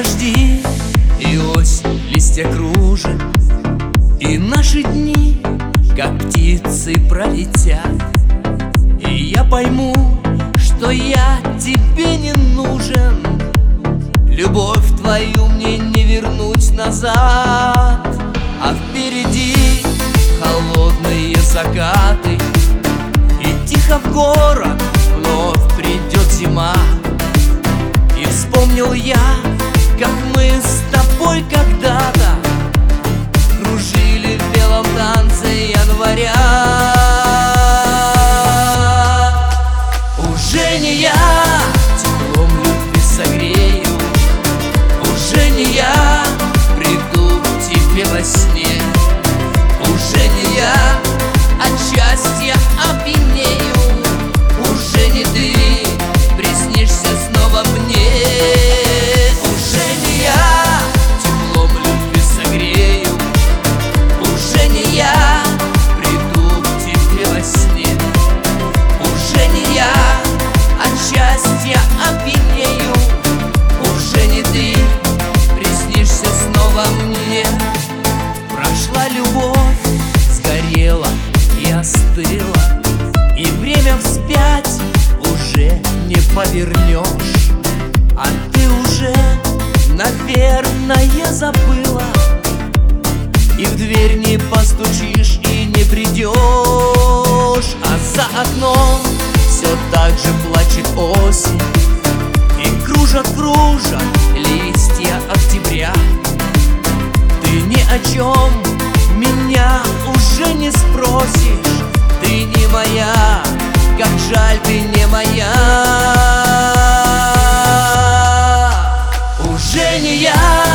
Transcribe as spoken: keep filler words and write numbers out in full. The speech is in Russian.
дожди, и осень листья кружит, и наши дни, как птицы, пролетят. И я пойму, что я тебе не нужен. Любовь твою мне не вернуть назад. А впереди холодные закаты, и тихо в город вновь придет зима. И вспомнил я, как мы с тобой когда-то кружили в белом танце января. Уже не я теплом любви согрею, уже не я приду к тебе во сне, уже не я от счастья опьянею, уже не ты приснишься снова мне. Уже не я теплом любви согрею, уже не я приду к тебе во сне, уже не я от счастья опьянею, уже не ты приснишься снова мне. Прошла любовь, сгорела и остыла, и время вспять уже не повернешь. А ты уже, наверное, забыла, и в дверь не постучишь и не придешь. А за окном все так же плачет осень, и кружат, кружат листья октября. Ты ни о чем меня уже не спросишь, ты не моя, как жаль, ты не моя. Уже не я